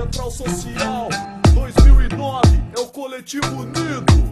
Central Social 2009 é o Coletivo Unido.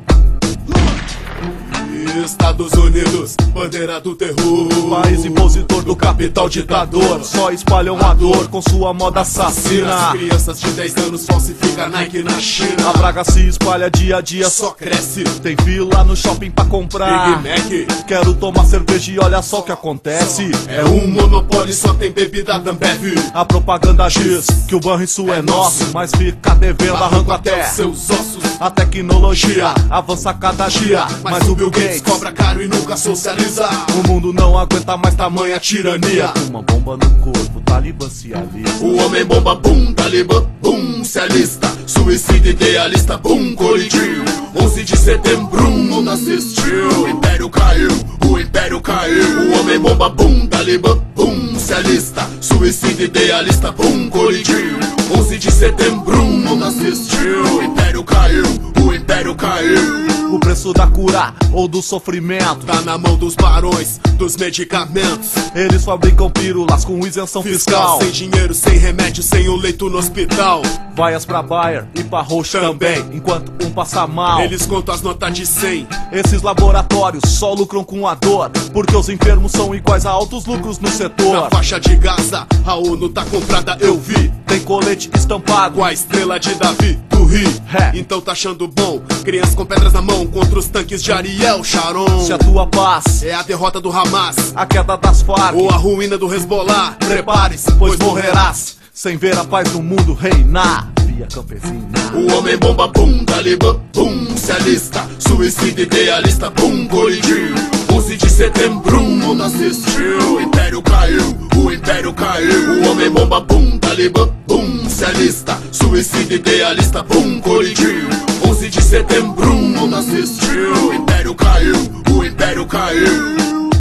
Estados Unidos, bandeira do terror, País impositor do capital ditador, só espalham a dor com sua moda assassina. As crianças de 10 anos falsificam Nike na China. A praga se espalha dia a dia, Só cresce tem fila no shopping pra comprar. Big Mac, Quero tomar cerveja e olha só o que acontece. é um monopólio, só tem bebida da Ambev. A propaganda diz que o banriço é nosso, mas fica devendo, arranco até os seus ossos. a tecnologia avança cada dia, Mas o Bill Gates cobra caro e nunca socializa. o mundo não aguenta mais tamanha tirania. Uma bomba no corpo, Talibã se alisa. O homem bomba, bum, talibã, bum, se alista. Suicida idealista, bum, colidiu. 11 de setembro, o mundo assistiu. O império caiu, o império caiu. O homem bomba, bum, talibã, bum, se alista. Suicida idealista, bum, colidiu. 11 de setembro, o mundo assistiu. O império caiu, o império caiu. O preço da cura ou do sofrimento Tá na mão dos barões, dos medicamentos. eles fabricam pílulas com isenção fiscal. Sem dinheiro, sem remédio, sem o leito no hospital. Vaias pra Bayer e pra Roche também, enquanto um passa mal. Eles contam as notas de 100. Esses laboratórios só lucram com a dor, porque os enfermos são iguais a altos lucros no Na setor. faixa de Gaza, a ONU tá comprada, eu vi. Tem colete estampado, Com a estrela de Davi, do Rio. É. Então tá achando bom. Crianças com pedras na mão contra os tanques de Ariel Sharon. se a tua paz É a derrota do Hamas a queda das Farc, ou a ruína do Hezbollah. prepare-se, pois morrerás sem ver a paz no mundo reinar. Via campesina. O homem bomba, bum, talibã, bum, se alista. Suicida idealista, bum, colidiu. 11 de setembro, o mundo assistiu. O império caiu, o império caiu. O homem bomba, bum, talibã, bum, se alista. Suicida idealista, bum, colidiu. 11 de setembro, o mundo assistiu.